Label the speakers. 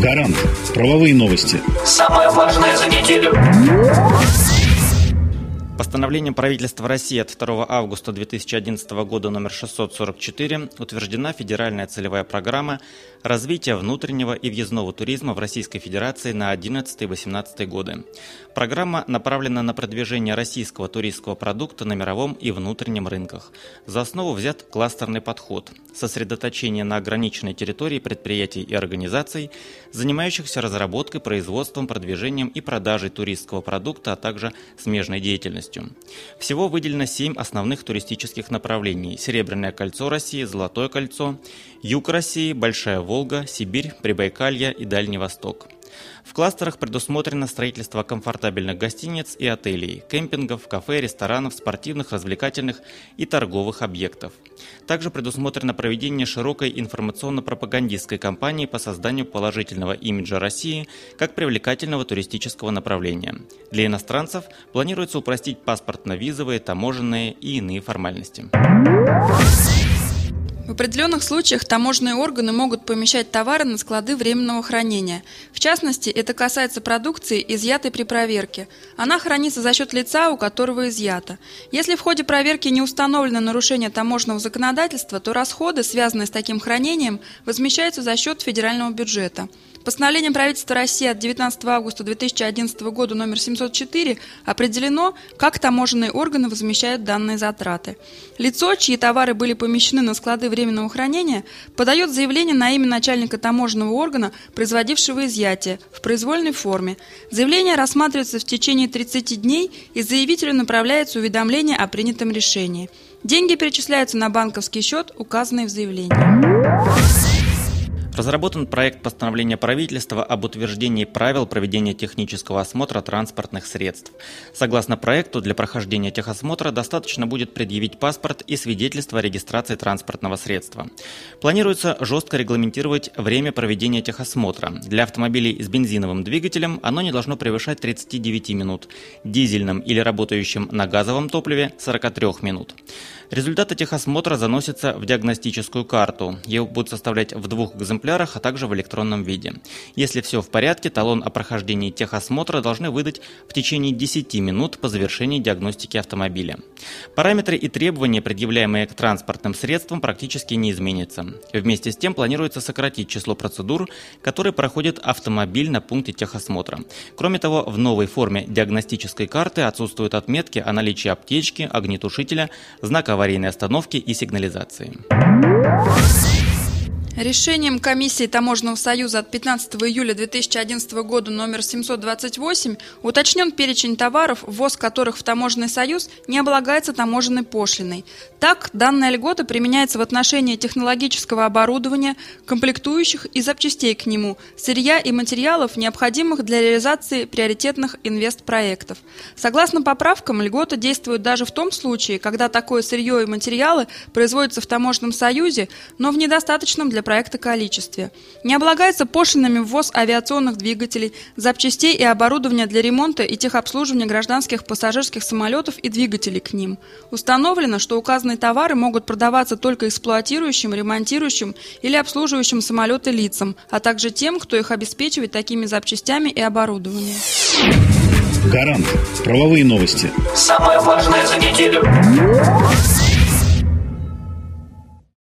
Speaker 1: Гарант. Правовые новости.
Speaker 2: Самое важное за неделю.
Speaker 3: Постановлением правительства России от 2 августа 2011 года номер 644 утверждена федеральная целевая программа развития внутреннего и въездного туризма в Российской Федерации на 2011-2018 годы. Программа направлена на продвижение российского туристского продукта на мировом и внутреннем рынках. За основу взят кластерный подход, сосредоточение на ограниченной территории предприятий и организаций, занимающихся разработкой, производством, продвижением и продажей туристского продукта, а также смежной деятельностью. Всего выделено 7 основных туристических направлений: Серебряное кольцо России, Золотое кольцо, Юг России, Большая Волга, Сибирь, Прибайкалье и Дальний Восток. В кластерах предусмотрено строительство комфортабельных гостиниц и отелей, кемпингов, кафе, ресторанов, спортивных, развлекательных и торговых объектов. Также предусмотрено проведение широкой информационно-пропагандистской кампании по созданию положительного имиджа России как привлекательного туристического направления. Для иностранцев планируется упростить паспортно-визовые, таможенные и иные формальности.
Speaker 4: В определенных случаях таможенные органы могут помещать товары на склады временного хранения. В частности, это касается продукции, изъятой при проверке. Она хранится за счет лица, у которого изъято. Если в ходе проверки не установлено нарушение таможенного законодательства, то расходы, связанные с таким хранением, возмещаются за счет федерального бюджета. Постановлением правительства России от 19 августа 2011 года номер 704 определено, как таможенные органы возмещают данные затраты. Лицо, чьи товары были помещены на склады временного хранения, подает заявление на имя начальника таможенного органа, производившего изъятие, в произвольной форме. Заявление рассматривается в течение 30 дней, и заявителю направляется уведомление о принятом решении. Деньги перечисляются на банковский счет, указанный в заявлении.
Speaker 3: Разработан проект постановления правительства об утверждении правил проведения технического осмотра транспортных средств. Согласно проекту, для прохождения техосмотра достаточно будет предъявить паспорт и свидетельство о регистрации транспортного средства. Планируется жестко регламентировать время проведения техосмотра. Для автомобилей с бензиновым двигателем оно не должно превышать 39 минут, дизельным или работающим на газовом топливе – 43 минут. Результаты техосмотра заносятся в диагностическую карту. Ее будут составлять в 2 экземплярах, а также в электронном виде. Если все в порядке, талон о прохождении техосмотра должны выдать в течение 10 минут по завершении диагностики автомобиля. Параметры и требования, предъявляемые к транспортным средствам, практически не изменятся. Вместе с тем планируется сократить число процедур, которые проходит автомобиль на пункте техосмотра. Кроме того, в новой форме диагностической карты отсутствуют отметки о наличии аптечки, огнетушителя, знака аварийной остановки и сигнализации.
Speaker 4: Решением Комиссии Таможенного союза от 15 июля 2011 года номер 728 уточнен перечень товаров, ввоз которых в Таможенный союз не облагается таможенной пошлиной. Так, данная льгота применяется в отношении технологического оборудования, комплектующих и запчастей к нему, сырья и материалов, необходимых для реализации приоритетных инвестпроектов. Согласно поправкам, льгота действует даже в том случае, когда такое сырье и материалы производятся в Таможенном союзе, но в недостаточном для проекта количестве. Не облагается пошлинами ввоз авиационных двигателей, запчастей и оборудования для ремонта и техобслуживания гражданских пассажирских самолетов и двигателей к ним. Установлено, что указанные товары могут продаваться только эксплуатирующим, ремонтирующим или обслуживающим самолеты лицам, а также тем, кто их обеспечивает такими запчастями и оборудованием.
Speaker 1: Гарант. Правовые новости.
Speaker 2: Самое важное за неделю.